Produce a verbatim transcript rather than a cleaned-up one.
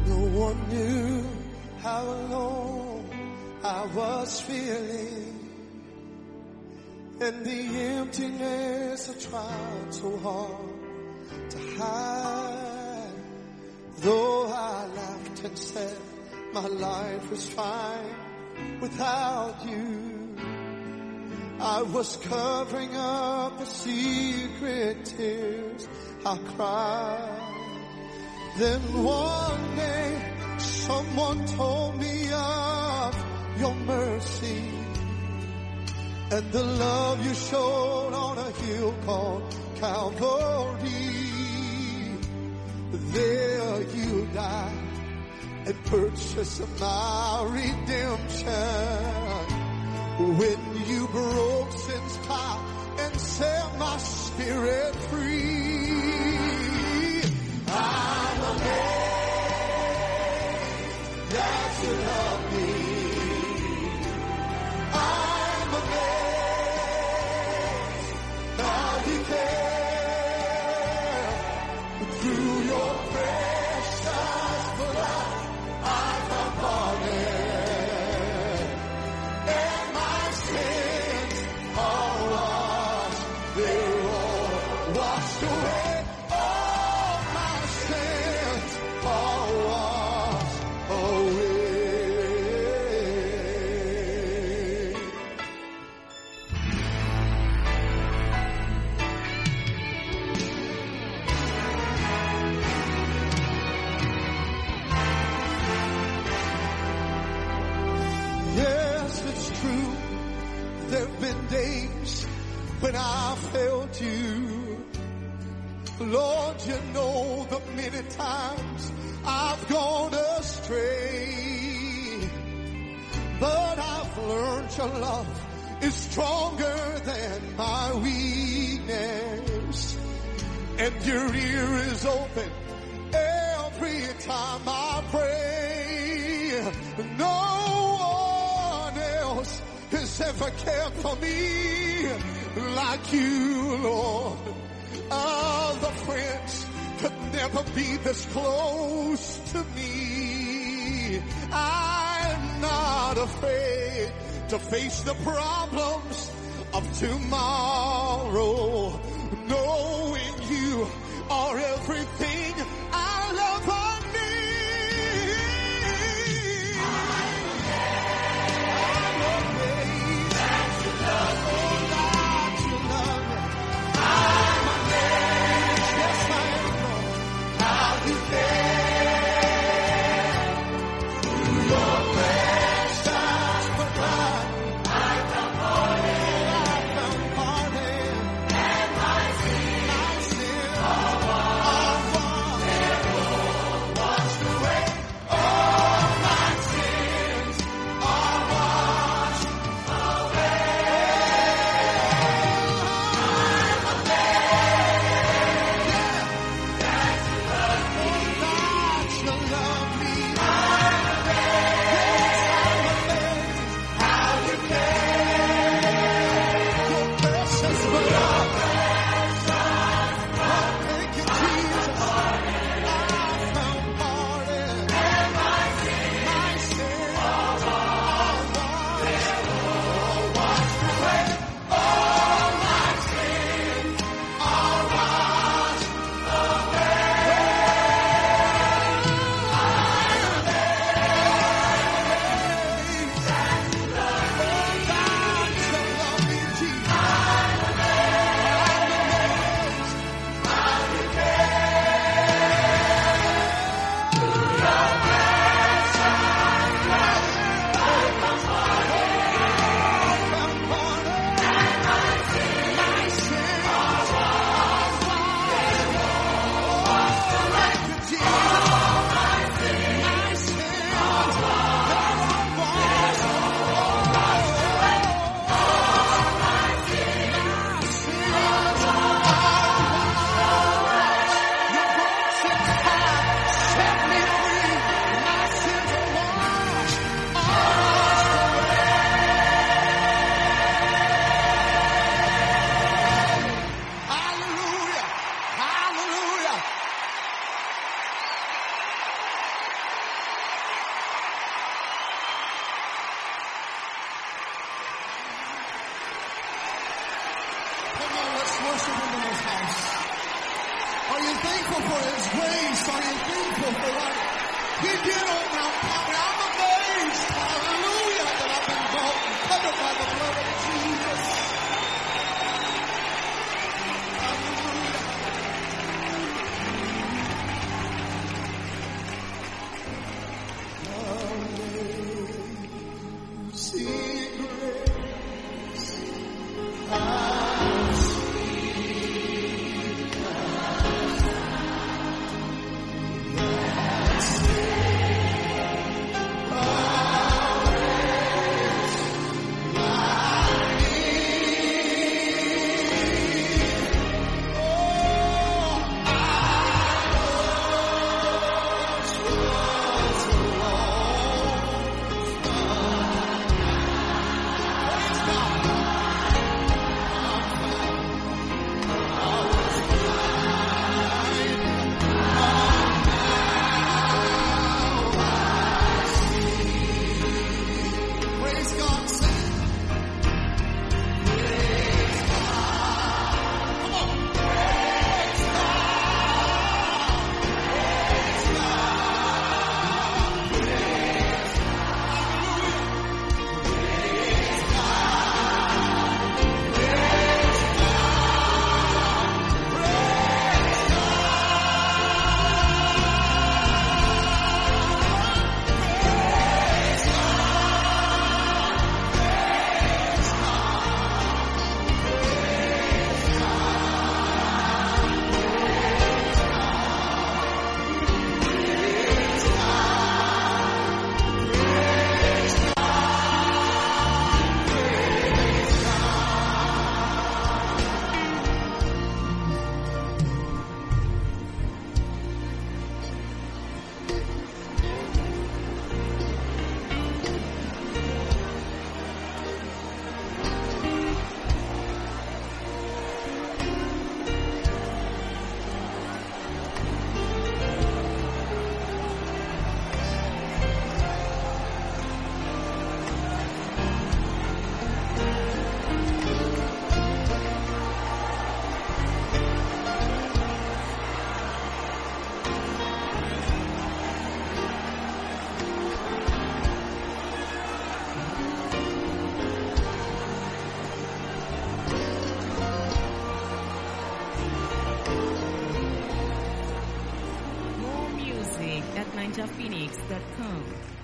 No one knew how alone I was feeling, and the emptiness I tried so hard to hide. Though I laughed and said my life was fine without you, I was covering up the secret tears I cried. Then one day someone told me of your mercy and the love you showed on a hill called Calvary. There you died and purchased my redemption. When you broke sin's power and set my spirit free. I'm amazed that you love me. I'm amazed how you care. Through your precious blood I'm pardoned, and my sins are washed, they're all washed away. When I failed you, Lord, you know the many times I've gone astray. But I've learned your love is stronger than my weakness, and your ear is open every time I pray. No one else has ever cared for me like you, Lord. Other friends could never be this close to me. I'm not afraid to face the problems of tomorrow, knowing you are everything I love on me. And for his grace? Are you thankful for what he did on Mount Calvary? I'm amazed, hallelujah, that I've been bought and covered by the blood of Jesus. Hallelujah. See grace. How sweet the at ninja phoenix dot com.